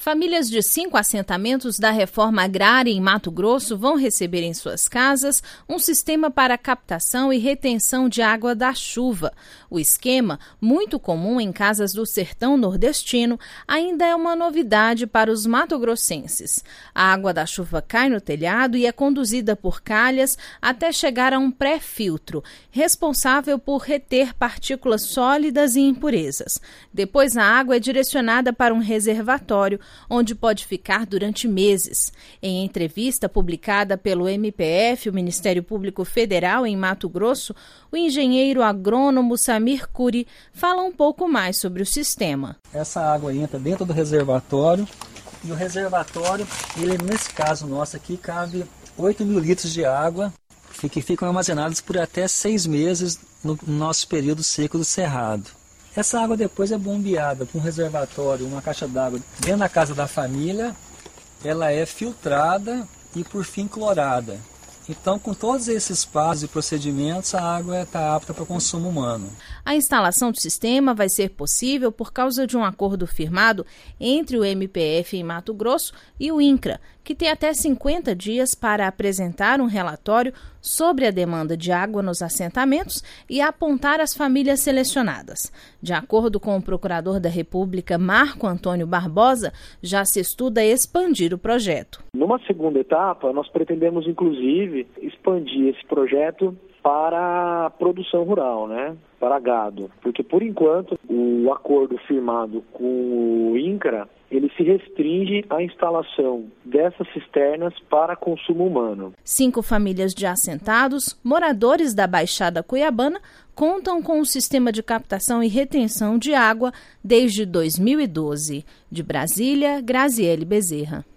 Famílias de 5 assentamentos da reforma agrária em Mato Grosso vão receber em suas casas um sistema para captação e retenção de água da chuva. O esquema, muito comum em casas do sertão nordestino, ainda é uma novidade para os matogrossenses. A água da chuva cai no telhado e é conduzida por calhas até chegar a um pré-filtro, responsável por reter partículas sólidas e impurezas. Depois a água é direcionada para um reservatório, onde pode ficar durante meses. Em entrevista publicada pelo MPF, o Ministério Público Federal, em Mato Grosso, o engenheiro agrônomo Samir Curi fala um pouco mais sobre o sistema. Essa água entra dentro do reservatório e o reservatório, ele nesse caso nosso aqui, cabe 8 mil litros de água que ficam armazenados por até 6 meses no nosso período seco do cerrado. Essa água depois é bombeada para um reservatório, uma caixa d'água dentro da casa da família. Ela é filtrada e, por fim, clorada. Então, com todos esses passos e procedimentos, a água está apta para o consumo humano. A instalação do sistema vai ser possível por causa de um acordo firmado entre o MPF em Mato Grosso e o INCRA, que tem até 50 dias para apresentar um relatório sobre a demanda de água nos assentamentos e apontar as famílias selecionadas. De acordo com o procurador da República, Marco Antônio Barbosa, já se estuda expandir o projeto. Numa segunda etapa, nós pretendemos, inclusive, expandir esse projeto para a produção rural, para gado. Porque, por enquanto, o acordo firmado com o INCRA, ele se restringe à instalação dessas cisternas para consumo humano. 5 famílias de assentados, moradores da Baixada Cuiabana, contam com o sistema de captação e retenção de água desde 2012. De Brasília, Graziele Bezerra.